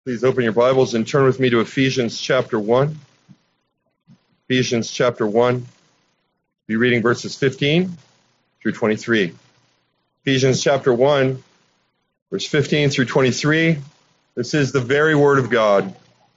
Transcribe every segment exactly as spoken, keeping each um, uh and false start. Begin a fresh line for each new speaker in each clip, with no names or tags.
Please open your Bibles and turn with me to Ephesians chapter one. Ephesians chapter one. We'll be reading verses fifteen through twenty-three. Ephesians chapter one, verse fifteen through twenty-three. This is the very word of God.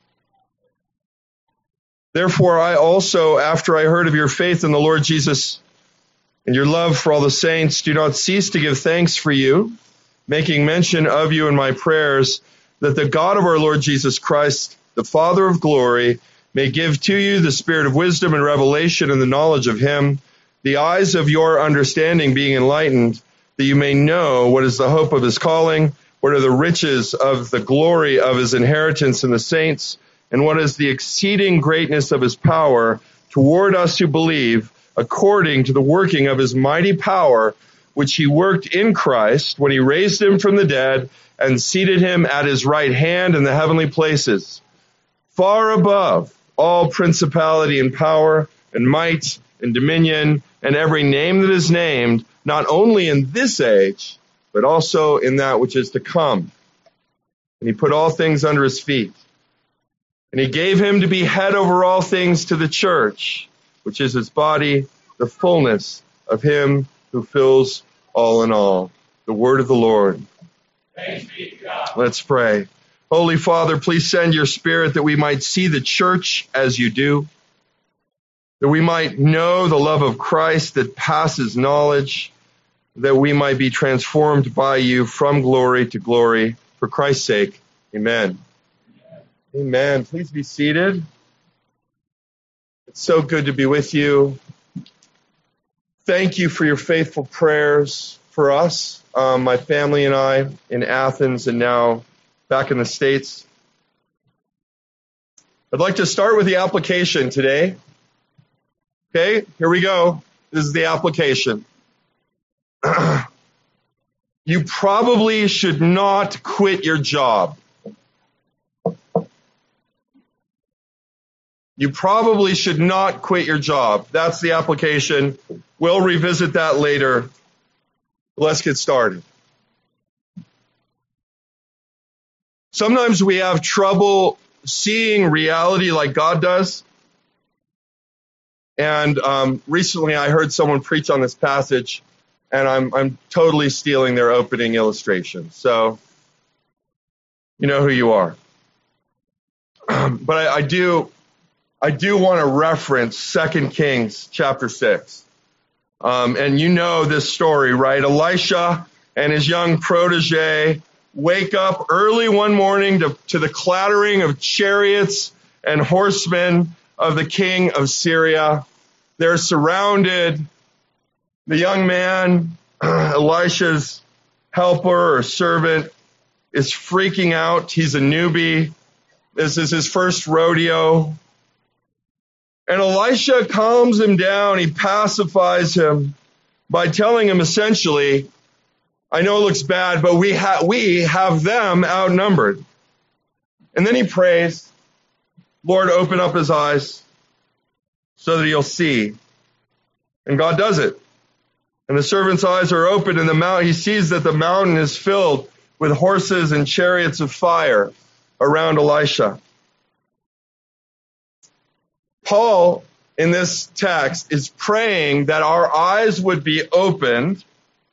Therefore, I also, after I heard of your faith in the Lord Jesus and your love for all the saints, do not cease to give thanks for you, making mention of you in my prayers, that the God of our Lord Jesus Christ, the Father of glory, may give to you the spirit of wisdom and revelation and the knowledge of him, the eyes of your understanding being enlightened, that you may know what is the hope of his calling, what are the riches of the glory of his inheritance in the saints, and what is the exceeding greatness of his power toward us who believe, according to the working of his mighty power, which he worked in Christ when he raised him from the dead and seated him at his right hand in the heavenly places, far above all principality and power and might and dominion and every name that is named, not only in this age, but also in that which is to come. And he put all things under his feet. And he gave him to be head over all things to the church, which is his body, the fullness of him who fills all in all. The word of the Lord.
Thanks be to God.
Let's pray. Holy Father, please send your Spirit that we might see the church as you do, that we might know the love of Christ that passes knowledge, that we might be transformed by you from glory to glory. For Christ's sake, amen. Amen. Amen. Please be seated. It's so good to be with you. Thank you for your faithful prayers for us. Um, my family and I in Athens and now back in the States. I'd like to start with the application today. Okay, here we go. This is the application. You probably should not quit your job. You probably should not quit your job. That's the application. We'll revisit that later. Let's get started. Sometimes we have trouble seeing reality like God does. And um, recently I heard someone preach on this passage, and I'm I'm totally stealing their opening illustration. So you know who you are. But I, I do I do want to reference Second Kings chapter six. Um, and you know this story, right? Elisha and his young protege wake up early one morning to, to the clattering of chariots and horsemen of the king of Syria. They're surrounded. The young man, Elisha's helper or servant, is freaking out. He's a newbie. This is his first rodeo. And Elisha calms him down. He pacifies him by telling him essentially, I know it looks bad, but we, ha- we have them outnumbered. And then he prays, Lord, open up his eyes so that he'll see. And God does it. And the servant's eyes are open, and the mount, he sees that the mountain is filled with horses and chariots of fire around Elisha. Paul, in this text, is praying that our eyes would be opened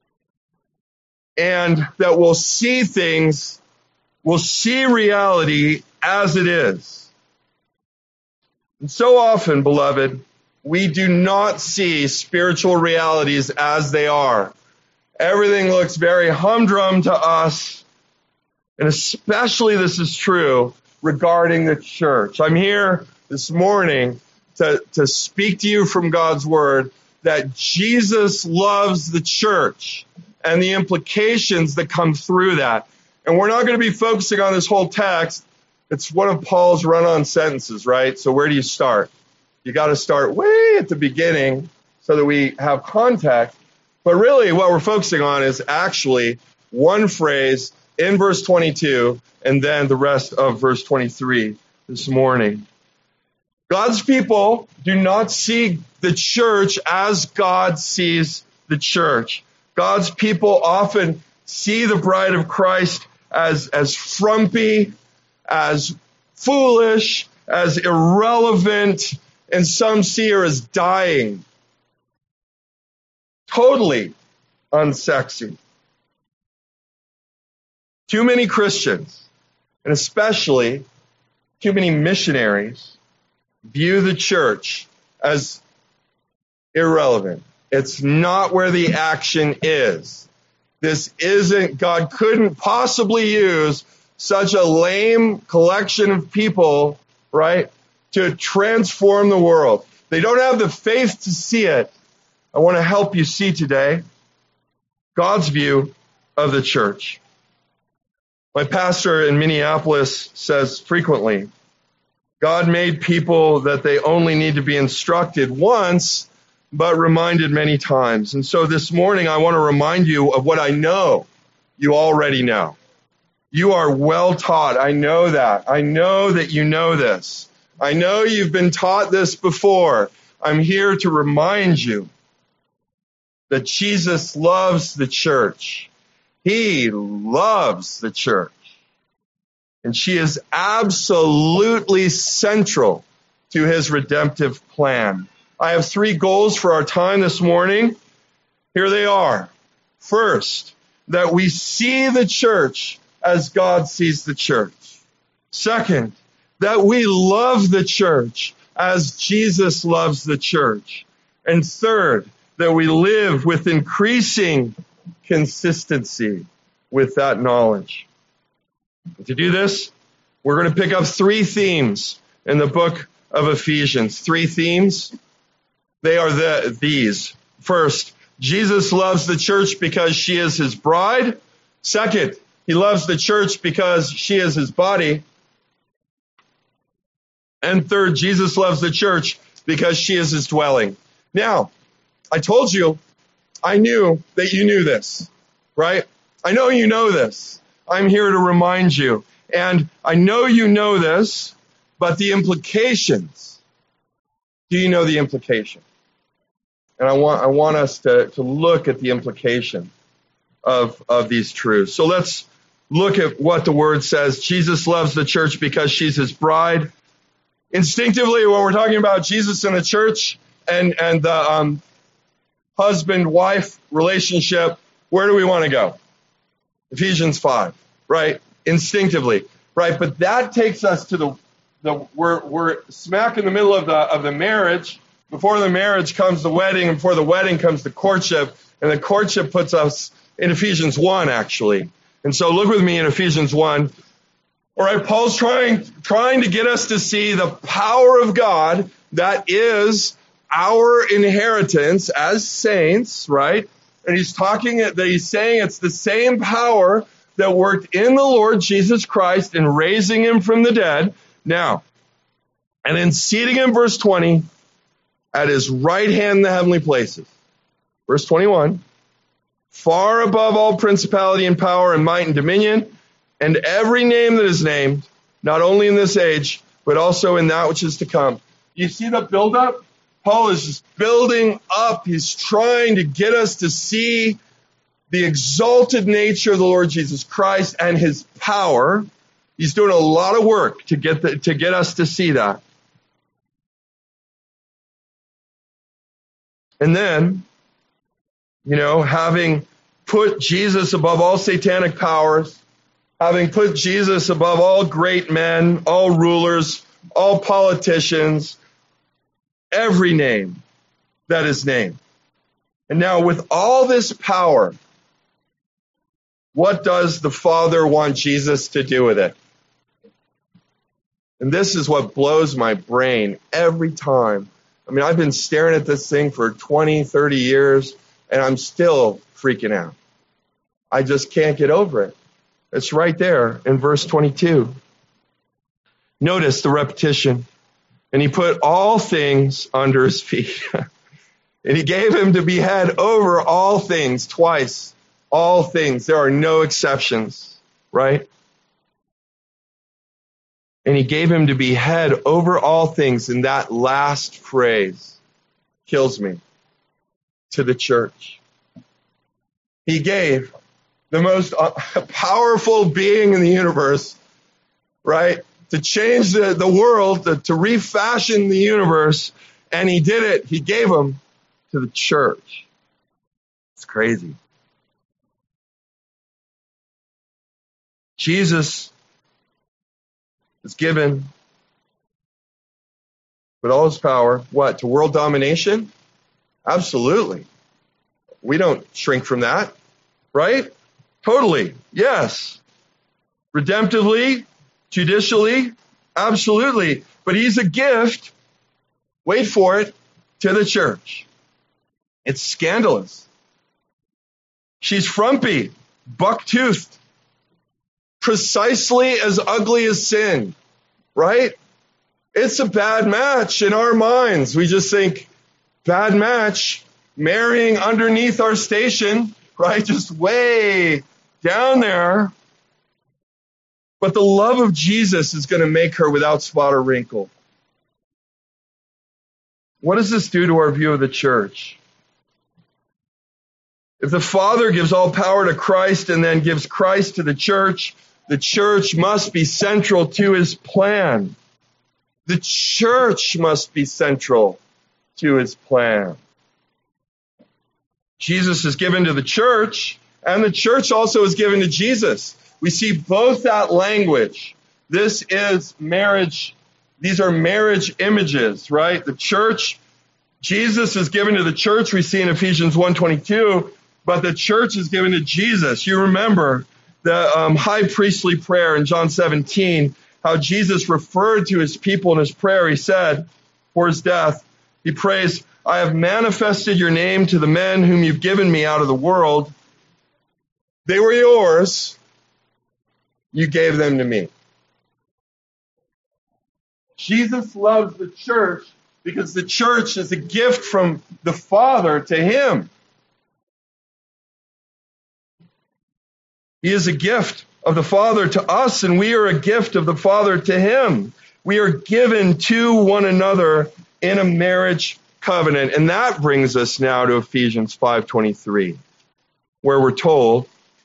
and that we'll see things, we'll see reality as it is. And so often, beloved, we do not see spiritual realities as they are. Everything looks very humdrum to us, and especially this is true regarding the church. I'm here this morning to, to speak to you from God's word that Jesus loves the church and the implications that come through that. And we're not going to be focusing on this whole text. It's one of Paul's run-on sentences, right? So where do you start? You got to start way at the beginning so that we have context. But really what we're focusing on is actually one phrase in verse twenty-two and then the rest of verse twenty-three this morning. God's people do not see the church as God sees the church. God's people often see the bride of Christ as, as frumpy, as foolish, as irrelevant, and some see her as dying. Totally unsexy. Too many Christians, and especially too many missionaries, view the church as irrelevant. It's not where the action is. This isn't, God couldn't possibly use such a lame collection of people, right, to transform the world. They don't have the faith to see it. I want to help you see today God's view of the church. My pastor in Minneapolis says frequently, God made people that they only need to be instructed once, but reminded many times. And so this morning, I want to remind you of what I know you already know. You are well taught. I know that. I know that you know this. I know you've been taught this before. I'm here to remind you that Jesus loves the church. He loves the church. And she is absolutely central to his redemptive plan. I have three goals for our time this morning. Here they are. First, that we see the church as God sees the church. Second, that we love the church as Jesus loves the church. And third, that we live with increasing consistency with that knowledge. To do this, we're going to pick up three themes in the book of Ephesians. Three themes. They are the, these. First, Jesus loves the church because she is his bride. Second, he loves the church because she is his body. And third, Jesus loves the church because she is his dwelling. Now, I told you, I knew that you knew this, right? I know you know this. I'm here to remind you. And I know you know this, but the implications, do you know the implication? And I want I want us to, to look at the implication of, of these truths. So let's look at what the word says. Jesus loves the church because she's his bride. Instinctively, when we're talking about Jesus and the church and, and the um, husband-wife relationship, where do we want to go? Ephesians five, right? Instinctively, right? But that takes us to the, the we're, we're smack in the middle of the, of the marriage. Before the marriage comes the wedding, and before the wedding comes the courtship, and the courtship puts us in Ephesians one, actually. And so look with me in Ephesians one. All right, Paul's trying, trying to get us to see the power of God that is our inheritance as saints, right? And he's talking that he's saying it's the same power that worked in the Lord Jesus Christ in raising him from the dead. Now, and in seating him, verse twenty, at his right hand in the heavenly places. Verse twenty-one, far above all principality and power and might and dominion, and every name that is named, not only in this age, but also in that which is to come. You see the buildup? Paul is just building up. He's trying to get us to see the exalted nature of the Lord Jesus Christ and his power. He's doing a lot of work to get the, to get us to see that. And then, you know, having put Jesus above all satanic powers, having put Jesus above all great men, all rulers, all politicians, every name that is named. And now with all this power, what does the Father want Jesus to do with it? And this is what blows my brain every time. I mean, I've been staring at this thing for twenty, thirty years, and I'm still freaking out. I just can't get over it. It's right there in verse twenty-two. Notice the repetition. And he put all things under his feet. And he gave him to be head over all things twice. All things. There are no exceptions, right? And he gave him to be head over all things. And that last phrase kills me. To the church. He gave the most powerful being in the universe right? To change the, the world, to, to refashion the universe. And he did it. He gave them to the church. It's crazy. Jesus is given with all his power, what? To world domination? Absolutely. We don't shrink from that, right? Totally. Yes. Redemptively, judicially, absolutely. But he's a gift, wait for it, to the church. It's scandalous. She's frumpy, buck-toothed, precisely as ugly as sin, right? It's a bad match in our minds. We just think, bad match, marrying underneath our station, right? Just way down there. But the love of Jesus is going to make her without spot or wrinkle. What does this do to our view of the church? If the Father gives all power to Christ and then gives Christ to the church, the church must be central to his plan. The church must be central to his plan. Jesus is given to the church, and the church also is given to Jesus. We see both that language. This is marriage. These are marriage images, right? The church, Jesus is given to the church, we see in Ephesians one twenty-two, but the church is given to Jesus. You remember the um, high priestly prayer in John seventeen, how Jesus referred to his people in his prayer. He said, for his death, he prays, I have manifested your name to the men whom you've given me out of the world. They were yours. You gave them to me. Jesus loves the church because the church is a gift from the Father to him. He is a gift of the Father to us, and we are a gift of the Father to him. We are given to one another in a marriage covenant. And that brings us now to Ephesians five twenty-three, where we're told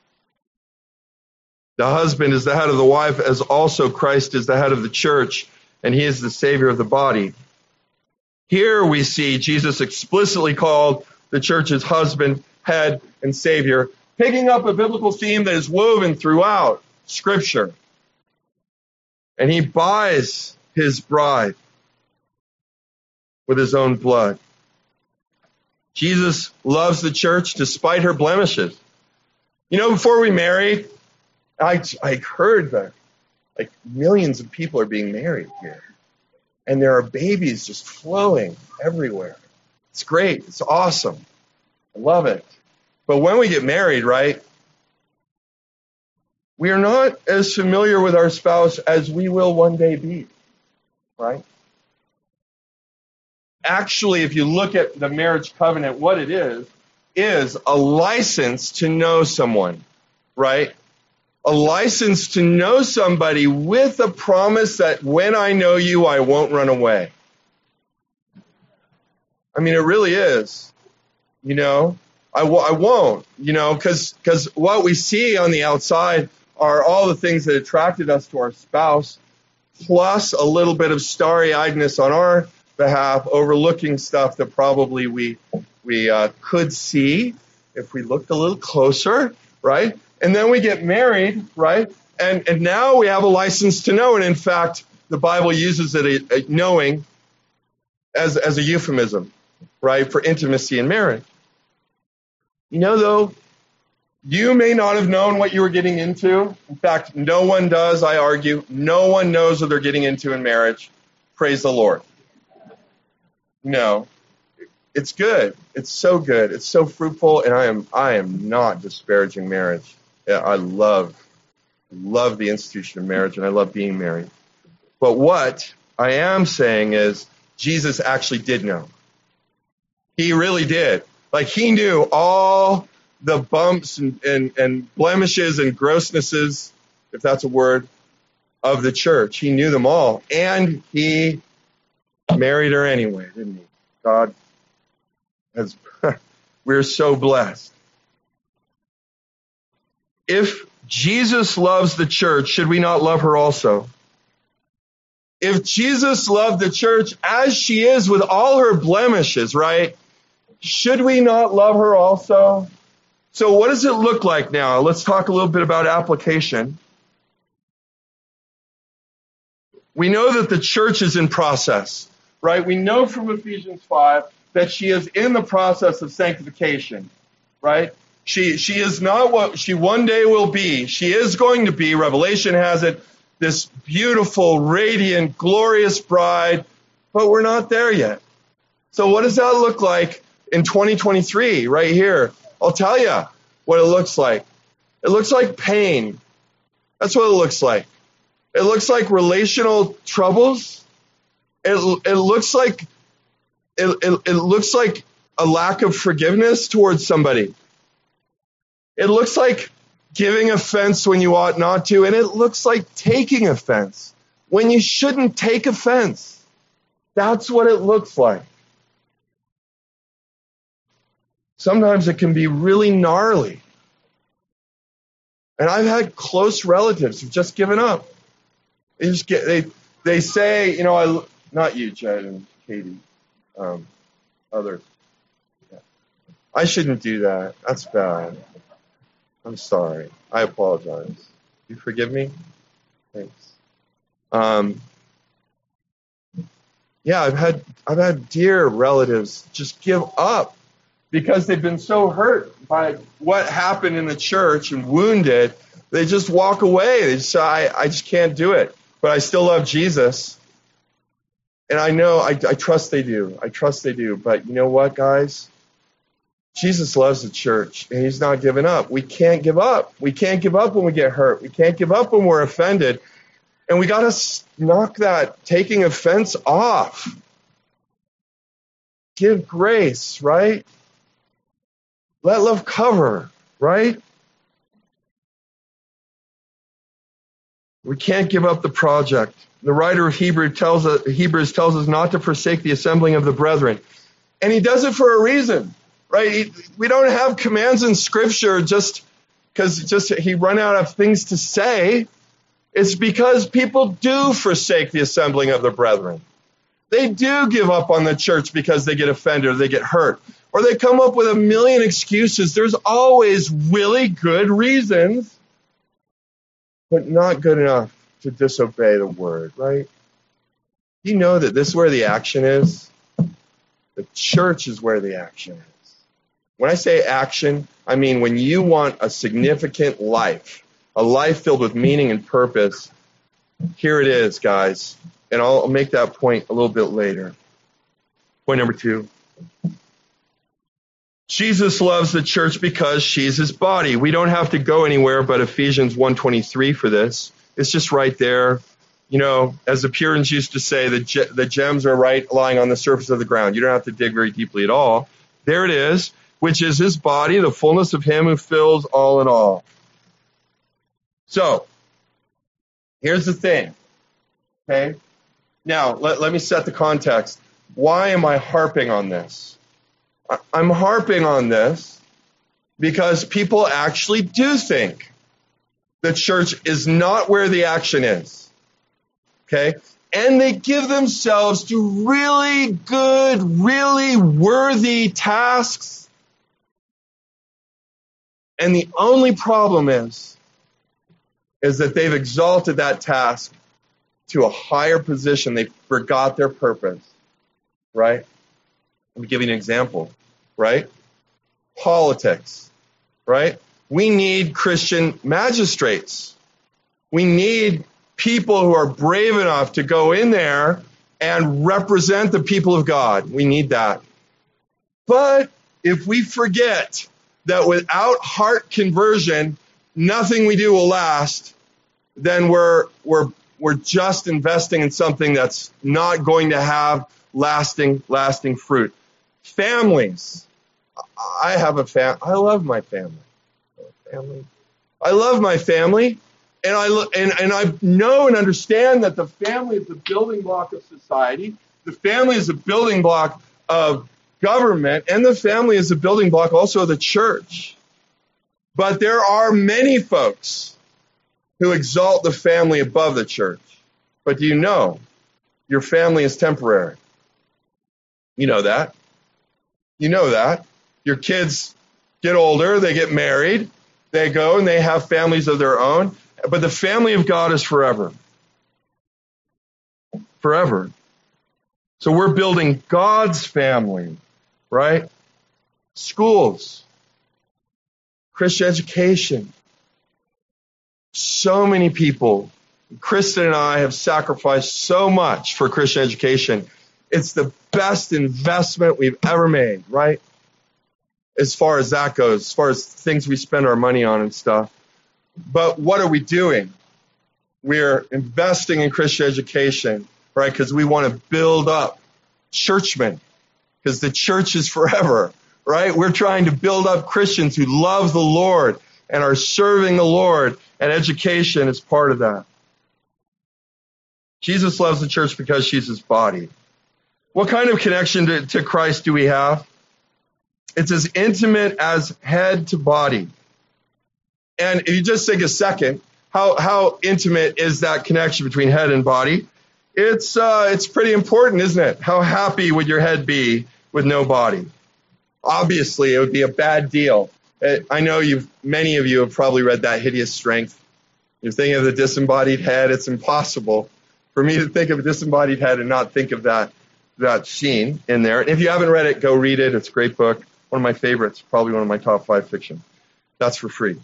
the husband is the head of the wife, as also Christ is the head of the church, and he is the Savior of the body. Here we see Jesus explicitly called the church's husband, head, and Savior, picking up a biblical theme that is woven throughout Scripture. And he buys his bride with his own blood. Jesus loves the church despite her blemishes. You know, before we married, I, I heard that like millions of people are being married here. And there are babies just flowing everywhere. It's great. It's awesome. I love it. But when we get married, right, we are not as familiar with our spouse as we will one day be, right? Actually, if you look at the marriage covenant, what it is, is a license to know someone, right? A license to know somebody with a promise that when I know you, I won't run away. I mean, it really is, you know. I, w- I won't, you know, because because what we see on the outside are all the things that attracted us to our spouse, plus a little bit of starry-eyedness on our behalf, overlooking stuff that probably we we uh, could see if we looked a little closer, right? And then we get married, right? And and now we have a license to know. And in fact, the Bible uses it, a, a knowing, as as a euphemism, right, for intimacy in marriage. You know, though, you may not have known what you were getting into. In fact, no one does, I argue. No one knows what they're getting into in marriage. Praise the Lord. No. It's good. It's so good. It's so fruitful, and I am I am not disparaging marriage. Yeah, I love, love the institution of marriage, and I love being married. But what I am saying is Jesus actually did know. He really did. Like, he knew all the bumps and, and, and blemishes and grossnesses, if that's a word, of the church. He knew them all. And he married her anyway, didn't he? God has, we're so blessed. If Jesus loves the church, should we not love her also? if Jesus loved the church as she is with all her blemishes, right? Should we not love her also? So what does it look like now? Let's talk a little bit about application. We know that the church is in process, right? We know from Ephesians five that she is in the process of sanctification, right? She, she is not what she one day will be. She is going to be, Revelation has it, this beautiful, radiant, glorious bride, but we're not there yet. So what does that look like in twenty twenty-three, right here? I'll tell you what it looks like. It looks like pain. That's what it looks like. It looks like relational troubles. It, it looks like it, it, it looks like a lack of forgiveness towards somebody. It looks like giving offense when you ought not to, and it looks like taking offense when you shouldn't take offense. That's what it looks like. Sometimes it can be really gnarly. And I've had close relatives who've just given up. They just get they they say, you know, I not you, Jed and Katie, um, others. Yeah. I shouldn't do that. That's bad. I'm sorry. I apologize. You forgive me? Thanks. Um, yeah, I've had I've had dear relatives just give up because they've been so hurt by what happened in the church and wounded. They just walk away. They just say, I, I just can't do it. But I still love Jesus. And I know, I, I trust they do. I trust they do. But you know what, guys? Jesus loves the church, and he's not giving up. We can't give up. We can't give up when we get hurt. We can't give up when we're offended. And we got to knock that taking offense off. Give grace, right? Let love cover, right? We can't give up the project. The writer of Hebrews tells us, Hebrews tells us not to forsake the assembling of the brethren. And he does it for a reason. Right? We don't have commands in Scripture just because just he run out of things to say. It's because people do forsake the assembling of the brethren. They do give up on the church because they get offended or they get hurt. Or they come up with a million excuses. There's always really good reasons, but not good enough to disobey the word, right? You know that this is where the action is? The church is where the action is. When I say action, I mean when you want a significant life, a life filled with meaning and purpose, here it is, guys. And I'll make that point a little bit later. Point number two. Jesus loves the church because she's his body. We don't have to go anywhere but Ephesians one twenty-three for this. It's just right there. You know, as the Puritans used to say, the, ge- the gems are right lying on the surface of the ground. You don't have to dig very deeply at all. There it is. Which is his body, the fullness of him who fills all in all. So, here's the thing. Okay? Now, let, let me set the context. Why am I harping on this? I, I'm harping on this because people actually do think the church is not where the action is. Okay? And they give themselves to really good, really worthy tasks. And the only problem is, is that they've exalted that task to a higher position. They forgot their purpose, right? Let me give you an example, right? Politics, right? We need Christian magistrates. We need people who are brave enough to go in there and represent the people of God. We need that. But if we forget that without heart conversion, nothing we do will last, then we're we're we're just investing in something that's not going to have lasting lasting fruit. Families. I have a fam. I love my family. Family. I love my family, and I and and I know and understand that the family is the building block of society. The family is a building block of government, and the family is a building block also of the church. But there are many folks who exalt the family above the church. But do you know Your family is temporary. You know that. You know that. Your kids get older, they get married, they go and they have families of their own. But the family of God is forever. Forever. So we're building God's family, right? Schools, Christian education. So many people, Kristen and I have sacrificed so much for Christian education. It's the best investment we've ever made, right? As far as that goes, as far as things we spend our money on and stuff. But what are we doing? We're investing in Christian education, right? Because we want to build up churchmen, because the church is forever, right? We're trying to build up Christians who love the Lord and are serving the Lord, and education is part of that. Jesus loves the church because she's his body. What kind of connection to, to Christ do we have? It's as intimate as head to body. And if you just take a second, how, how intimate is that connection between head and body? It's, uh, it's pretty important, isn't it? How happy would your head be with no body? Obviously, it would be a bad deal. I know you've, many of you have probably read That Hideous Strength. You're thinking of the disembodied head. It's impossible for me to think of a disembodied head and not think of that, that scene in there. And if you haven't read it, go read it. It's a great book. One of my favorites, probably one of my top five fiction. That's for free.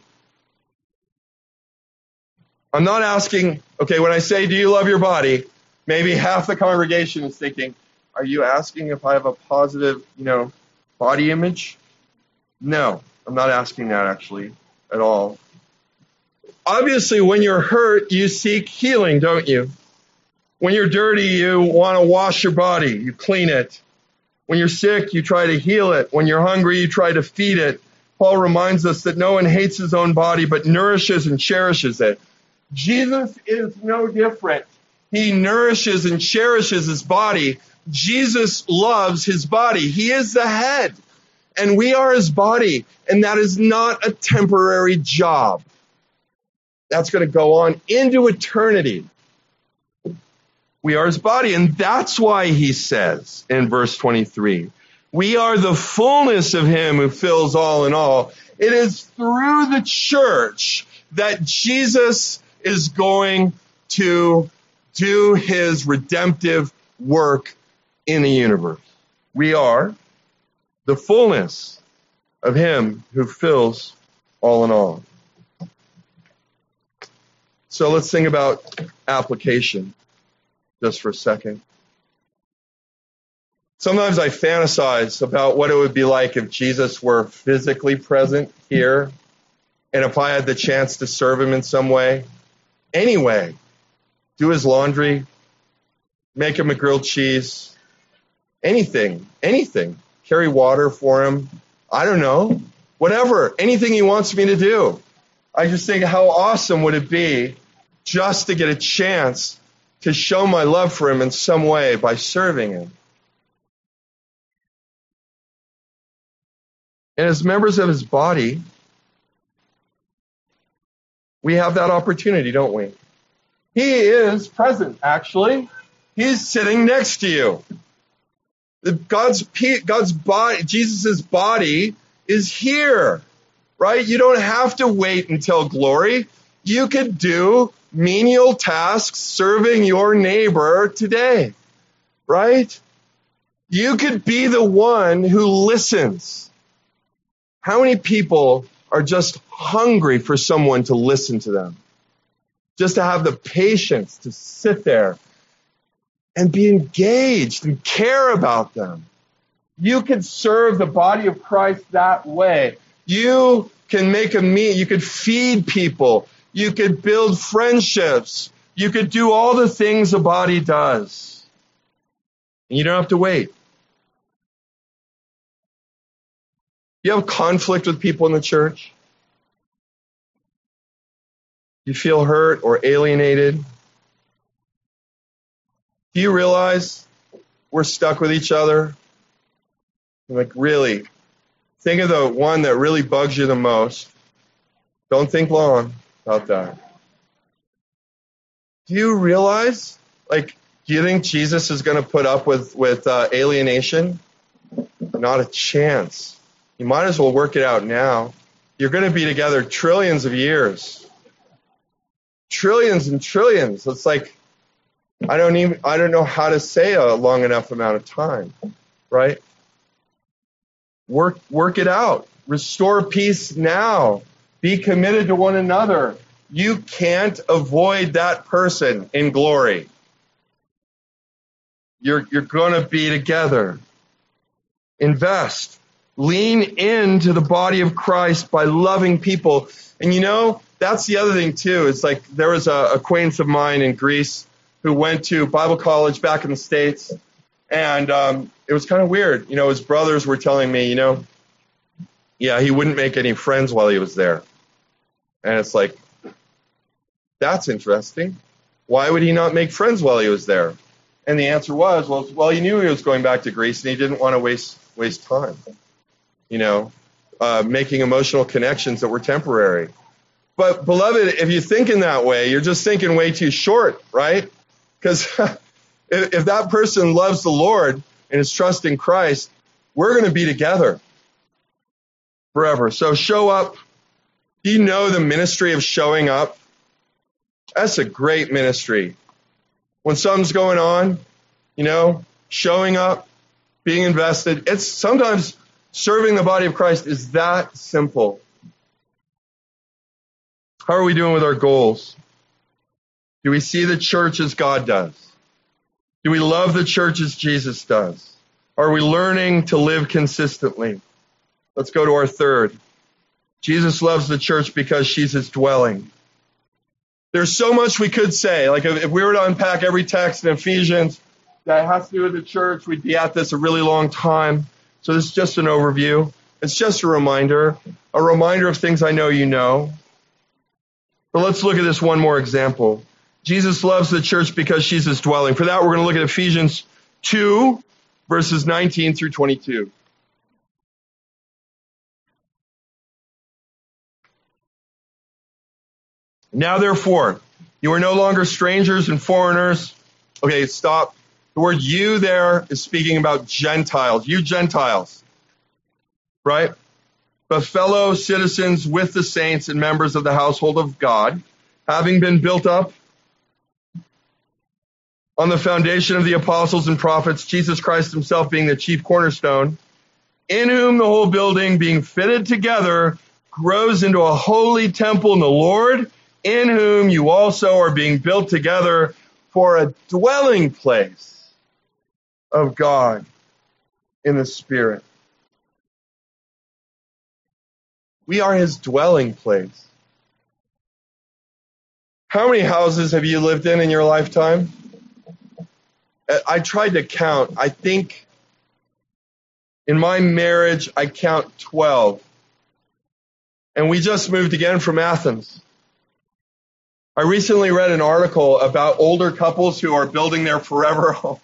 I'm not asking, okay, when I say, do you love your body? Maybe half the congregation is thinking, are you asking if I have a positive, you know, body image? No, I'm not asking that actually at all. Obviously, when you're hurt, you seek healing, don't you? When you're dirty, you want to wash your body. You clean it. When you're sick, you try to heal it. When you're hungry, you try to feed it. Paul reminds us that no one hates his own body, but nourishes and cherishes it. Jesus is no different. He nourishes and cherishes his body. Jesus loves his body. He is the head, and we are his body, and that is not a temporary job. That's going to go on into eternity. We are his body, and that's why he says in verse twenty-three, we are the fullness of him who fills all in all. It is through the church that Jesus is going to do his redemptive work in the universe. We are the fullness of him who fills all in all. So let's think about application just for a second. Sometimes I fantasize about what it would be like if Jesus were physically present here, and if I had the chance to serve him in some way. Anyway, do his laundry, make him a grilled cheese, anything, anything. Carry water for him. I don't know. Whatever, anything he wants me to do. I just think, how awesome would it be just to get a chance to show my love for him in some way by serving him. And as members of his body, we have that opportunity, don't we? He is present, actually. He's sitting next to you. God's God's body, Jesus' body is here, right? You don't have to wait until glory. You could do menial tasks serving your neighbor today, right? You could be the one who listens. How many people are just hungry for someone to listen to them? Just to have the patience to sit there and be engaged and care about them. You could serve the body of Christ that way. You can make a meal. You could feed people. You could build friendships. You could do all the things a body does. And you don't have to wait. You have conflict with people in the church? You feel hurt or alienated? Do you realize we're stuck with each other? Like, really, think of the one that really bugs you the most. Don't think long about that. Do you realize, like, Do you think Jesus is going to put up with, with uh, alienation? Not a chance. You might as well work it out now. You're going to be together trillions of years. Trillions and trillions. It's like, I don't even, I don't know how to say a long enough amount of time, right? Work, work it out. Restore peace now. Be committed to one another. You can't avoid that person in glory. You're, you're going to be together. Invest. Lean into the body of Christ by loving people. And you know, that's the other thing too. It's like there was a acquaintance of mine in Greece who went to Bible college back in the States. And um, it was kind of weird. You know, his brothers were telling me, you know, yeah, he wouldn't make any friends while he was there. And it's like, that's interesting. Why would he not make friends while he was there? And the answer was, well, well, he knew he was going back to Greece and he didn't want to waste waste time, you know, uh, making emotional connections that were temporary. But beloved, if you think in that way, you're just thinking way too short, right? Because if, if that person loves the Lord and is trusting Christ, we're going to be together forever. So show up. Do you know the ministry of showing up? That's a great ministry. When something's going on, you know, showing up, being invested. It's sometimes serving the body of Christ is that simple. How are we doing with our goals? Do we see the church as God does? Do we love the church as Jesus does? Are we learning to live consistently? Let's go to our third. Jesus loves the church because she's his dwelling. There's so much we could say. Like if we were to unpack every text in Ephesians that has to do with the church, we'd be at this a really long time. So this is just an overview. It's just a reminder, a reminder of things I know you know. But let's look at this one more example. Jesus loves the church because she's his dwelling. For that, we're going to look at Ephesians two, verses nineteen through twenty-two. Now, therefore, you are no longer strangers and foreigners. Okay, stop. The word you there is speaking about Gentiles. You Gentiles, right? But fellow citizens with the saints and members of the household of God, having been built up on the foundation of the apostles and prophets, Jesus Christ himself being the chief cornerstone, in whom the whole building being fitted together grows into a holy temple in the Lord, in whom you also are being built together for a dwelling place of God in the Spirit. We are his dwelling place. How many houses have you lived in in your lifetime? I tried to count. I think in my marriage, I count twelve. And we just moved again from Athens. I recently read an article about older couples who are building their forever home.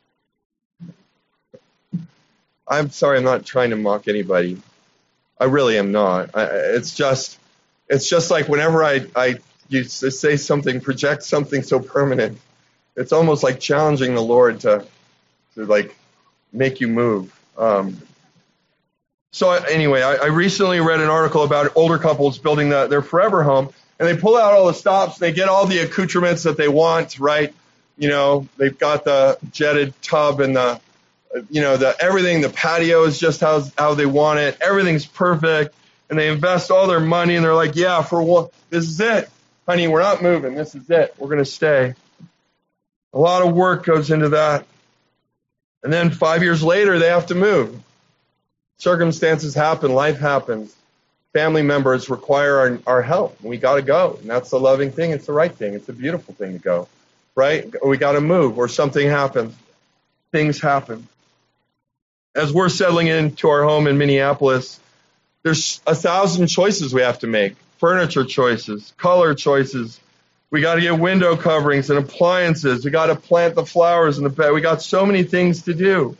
I'm sorry, I'm not trying to mock anybody. I really am not. I, it's just, it's just like whenever I, I you say something, project something so permanent, it's almost like challenging the Lord to, to like make you move. Um, so anyway, I, I recently read an article about older couples building the, their forever home. And they pull out all the stops, they get all the accoutrements that they want, right? You know, they've got the jetted tub and the, you know, the everything, the patio is just how, how they want it. Everything's perfect. And they invest all their money and they're like, yeah, for what? This is it. Honey, we're not moving. This is it. We're going to stay. A lot of work goes into that. And then five years later, they have to move. Circumstances happen. Life happens. Family members require our, our help. We got to go. And that's the loving thing. It's the right thing. It's a beautiful thing to go, right? We got to move or something happens. Things happen. As we're settling into our home in Minneapolis, there's a thousand choices we have to make. Furniture choices, color choices. We got to get window coverings and appliances. We got to plant the flowers in the bed. We got so many things to do.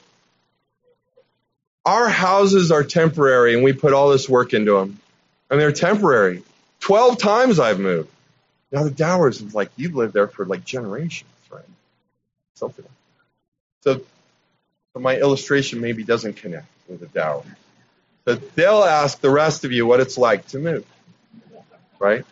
Our houses are temporary, and we put all this work into them. And they're temporary. Twelve times I've moved. Now the Dowers is like, you've lived there for like generations, right? something. So, so my illustration maybe doesn't connect with a dowry. But they'll ask the rest of you what it's like to move, right?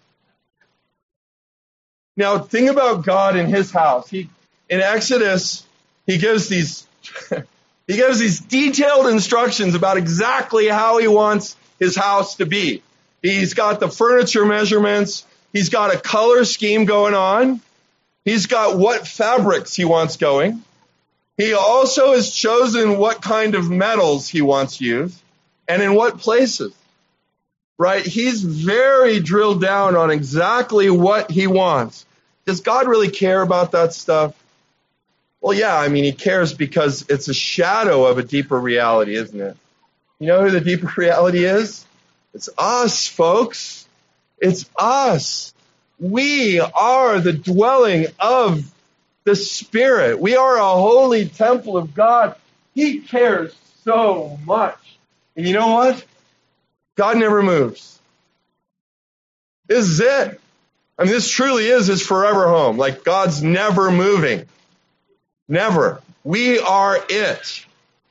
Now, think about God in his house. He, in Exodus, he gives these, he gives these detailed instructions about exactly how he wants his house to be. He's got the furniture measurements. He's got a color scheme going on. He's got what fabrics he wants going. He also has chosen what kind of metals he wants used and in what places. Right? He's very drilled down on exactly what he wants. Does God really care about that stuff? Well, yeah, I mean, he cares because it's a shadow of a deeper reality, isn't it? You know who the deeper reality is? It's us, folks. It's us. We are the dwelling of the Spirit. We are a holy temple of God. He cares so much. And you know what? God never moves. This is it. I mean, this truly is his forever home. Like, God's never moving. Never. We are it.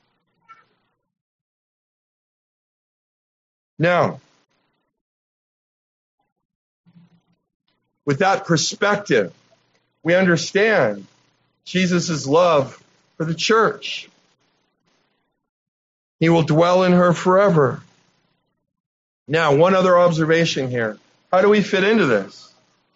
Now, with that perspective, we understand Jesus' love for the church. He will dwell in her forever. Now, one other observation here. How do we fit into this?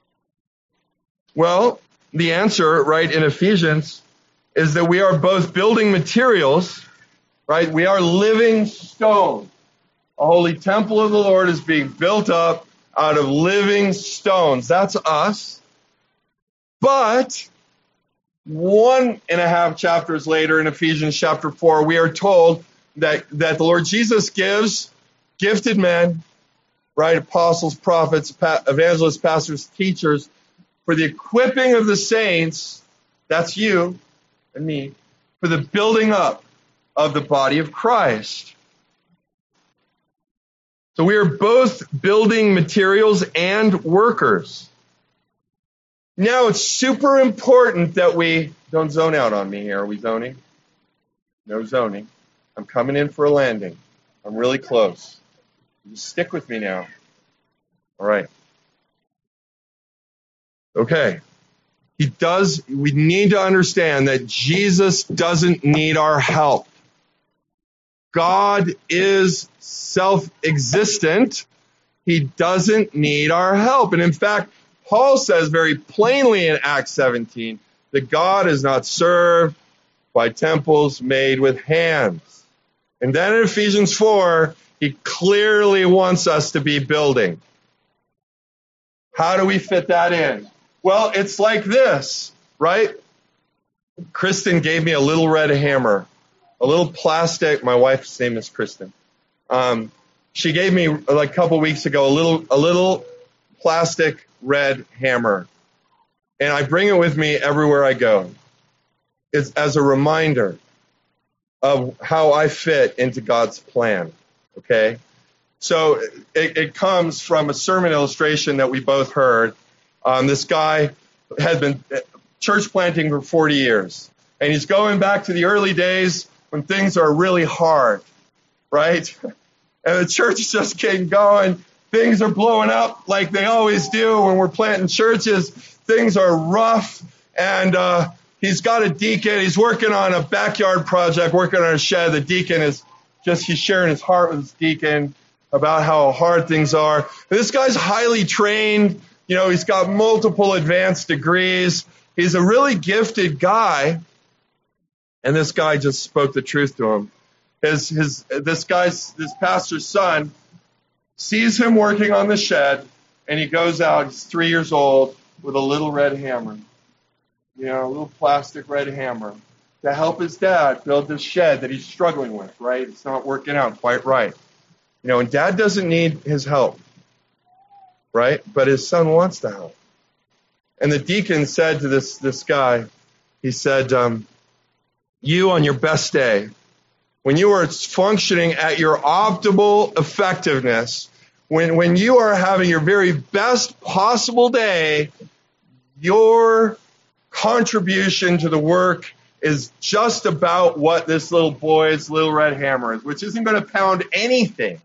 Well, the answer, right, in Ephesians is that we are both building materials, right? We are living stones. A holy temple of the Lord is being built up out of living stones. That's us. But one and a half chapters later in Ephesians chapter four, we are told that, that the Lord Jesus gives gifted men, right, apostles, prophets, pa- evangelists, pastors, teachers, for the equipping of the saints, that's you and me, for the building up of the body of Christ. So we are both building materials and workers. Now it's super important that we don't zone out on me here. Are we zoning? No zoning. I'm coming in for a landing. I'm really close. You stick with me now. All right. Okay. He does, we need to understand that Jesus doesn't need our help. God is self-existent. He doesn't need our help. And in fact, Paul says very plainly in Acts seventeen that God is not served by temples made with hands. And then in Ephesians four, he clearly wants us to be building. How do we fit that in? Well, it's like this, right? Kristen gave me a little red hammer, a little plastic. My wife's name is Kristen. Um, she gave me like a couple weeks ago a little a little plastic red hammer, and I bring it with me everywhere I go. It's as a reminder of how I fit into God's plan. Okay, so it, it comes from a sermon illustration that we both heard. Um, this guy had been church planting for forty years, and he's going back to the early days when things are really hard, right? And the church is just getting going. Things are blowing up like they always do when we're planting churches. Things are rough, and uh, he's got a deacon. He's working on a backyard project, working on a shed. The deacon is just, he's sharing his heart with his deacon about how hard things are. And this guy's highly trained. You know, he's got multiple advanced degrees. He's a really gifted guy. And this guy just spoke the truth to him. His, his, this guy's, this pastor's son sees him working on the shed, and he goes out, he's three years old, with a little red hammer. You know, a little plastic red hammer to help his dad build this shed that he's struggling with, right? It's not working out quite right. You know, and dad doesn't need his help, right? But his son wants the help. And the deacon said to this, this guy, he said, um, you on your best day, when you are functioning at your optimal effectiveness, when, when you are having your very best possible day, your contribution to the work is just about what this little boy's little red hammer is, which isn't going to pound anything.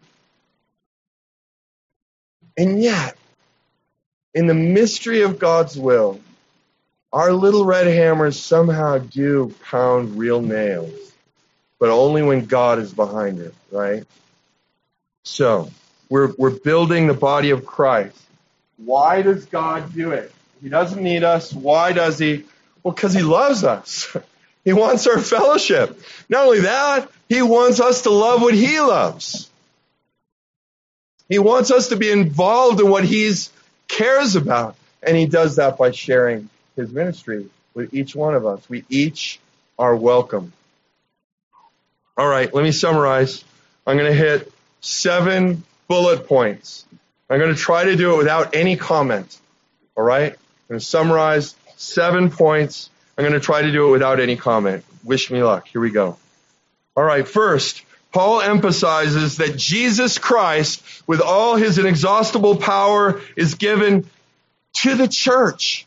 And yet, in the mystery of God's will, our little red hammers somehow do pound real nails, but only when God is behind it, right? So, we're, we're building the body of Christ. Why does God do it? He doesn't need us. Why does he? Well, because he loves us. He wants our fellowship. Not only that, he wants us to love what he loves. He wants us to be involved in what he cares about. And he does that by sharing his ministry with each one of us. We each are welcome. All right, let me summarize. I'm going to hit seven bullet points. I'm going to try to do it without any comment. All right? I'm going to summarize seven points. I'm going to try to do it without any comment. Wish me luck. Here we go. All right, first, Paul emphasizes that Jesus Christ, with all his inexhaustible power, is given to the church.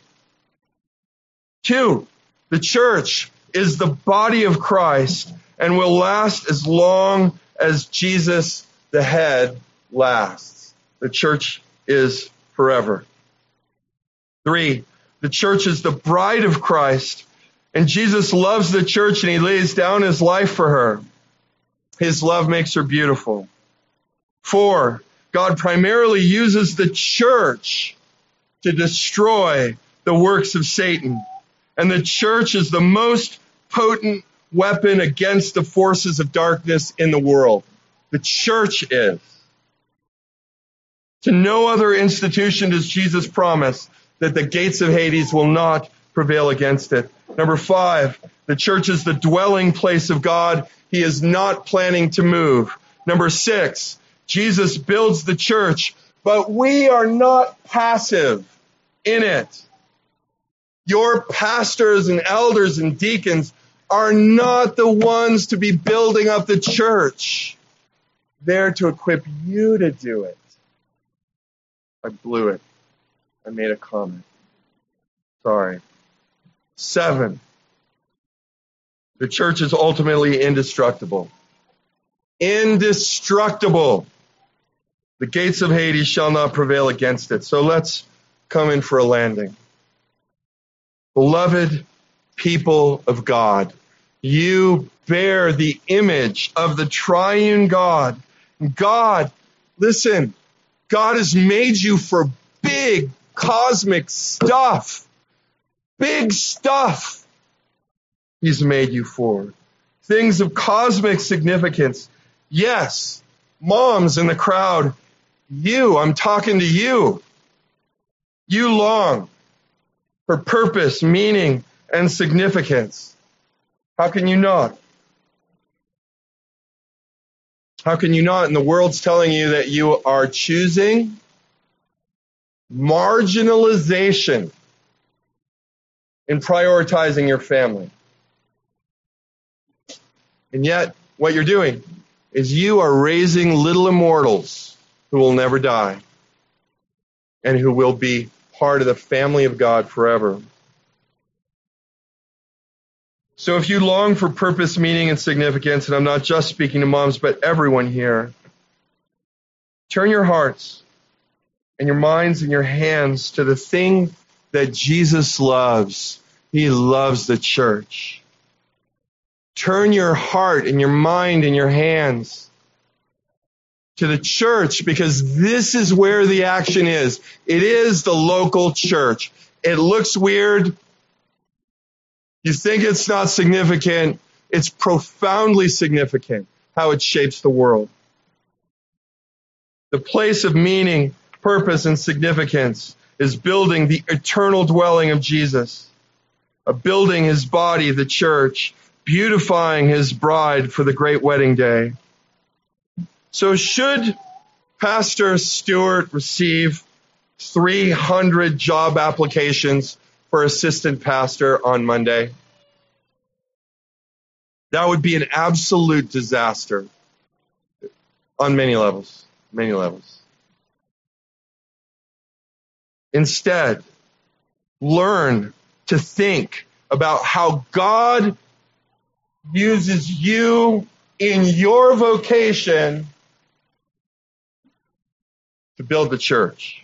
Two, the church is the body of Christ and will last as long as Jesus, the head, lasts. The church is forever. Three, the church is the bride of Christ, and Jesus loves the church and he lays down his life for her. His love makes her beautiful. Four, God primarily uses the church to destroy the works of Satan. And the church is the most potent weapon against the forces of darkness in the world. The church is. To no other institution does Jesus promise that the gates of Hades will not prevail against it. Number five, the church is the dwelling place of God. He is not planning to move. Number six, Jesus builds the church, but we are not passive in it. Your pastors and elders and deacons are not the ones to be building up the church. They're to equip you to do it. I blew it. I made a comment. Sorry. Seven. The church is ultimately indestructible. Indestructible. The gates of Hades shall not prevail against it. So let's come in for a landing. Beloved people of God, you bear the image of the triune God. God, listen, God has made you for big cosmic stuff. Big stuff he's made you for. Things of cosmic significance. Yes, moms in the crowd, you, I'm talking to you. You long for purpose, meaning, and significance. How can you not? How can you not? And the world's telling you that you are choosing marginalization in prioritizing your family. And yet, what you're doing is you are raising little immortals who will never die and who will be part of the family of God forever. So if you long for purpose, meaning, and significance, and I'm not just speaking to moms, but everyone here, turn your hearts and your minds and your hands to the thing that Jesus loves. He loves the church. Turn your heart and your mind and your hands to the church, because this is where the action is. It is the local church. It looks weird. You think it's not significant. It's profoundly significant how it shapes the world. The place of meaning, purpose, and significance is building the eternal dwelling of Jesus, a building his body, the church, beautifying his bride for the great wedding day. So should Pastor Stewart receive three hundred job applications for assistant pastor on Monday? That would be an absolute disaster on many levels, many levels. Instead, learn to think about how God uses you in your vocation to build the church.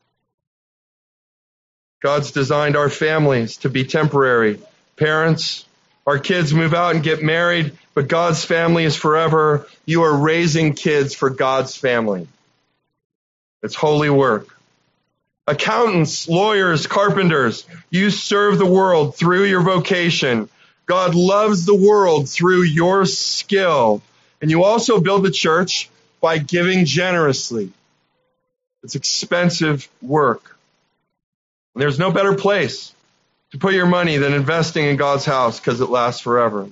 God's designed our families to be temporary. Parents, our kids move out and get married, but God's family is forever. You are raising kids for God's family. It's holy work. Accountants, lawyers, carpenters, you serve the world through your vocation. God loves the world through your skill. And you also build the church by giving generously. It's expensive work. And there's no better place to put your money than investing in God's house because it lasts forever.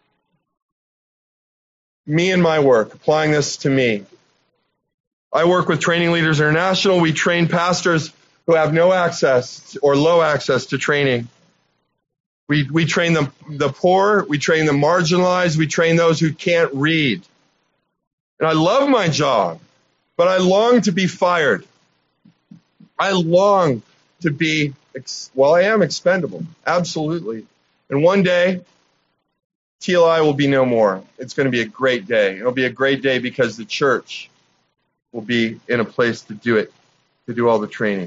Me and my work, applying this to me. I work with Training Leaders International. We train pastors who have no access or low access to training. We we train the, the poor. We train the marginalized. We train those who can't read. And I love my job, but I long to be fired. I long to be, well, I am expendable. Absolutely. And one day, T L I will be no more. It's going to be a great day. It'll be a great day because the church will be in a place to do it, to do all the training.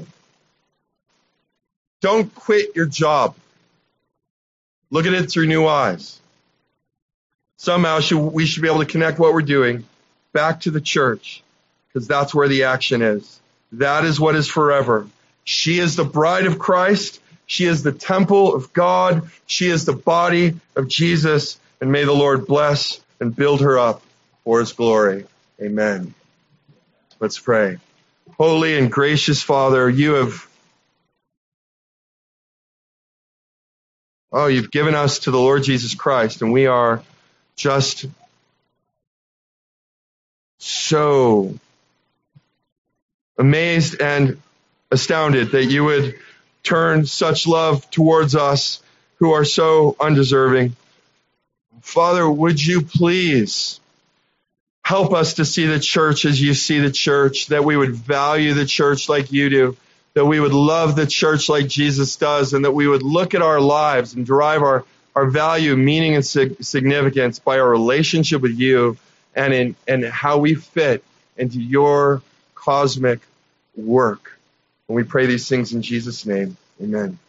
Don't quit your job. Look at it through new eyes. Somehow should, we should be able to connect what we're doing back to the church, because that's where the action is. That is what is forever. She is the bride of Christ. She is the temple of God. She is the body of Jesus. And may the Lord bless and build her up for his glory. Amen. Let's pray. Holy and gracious Father, you have, oh, you've given us to the Lord Jesus Christ, and we are just so amazed and astounded that you would turn such love towards us who are so undeserving. Father, would you please help us to see the church as you see the church, that we would value the church like you do, that we would love the church like Jesus does, and that we would look at our lives and derive our, our value, meaning, and sig- significance by our relationship with you and in and how we fit into your cosmic work. And we pray these things in Jesus' name. Amen.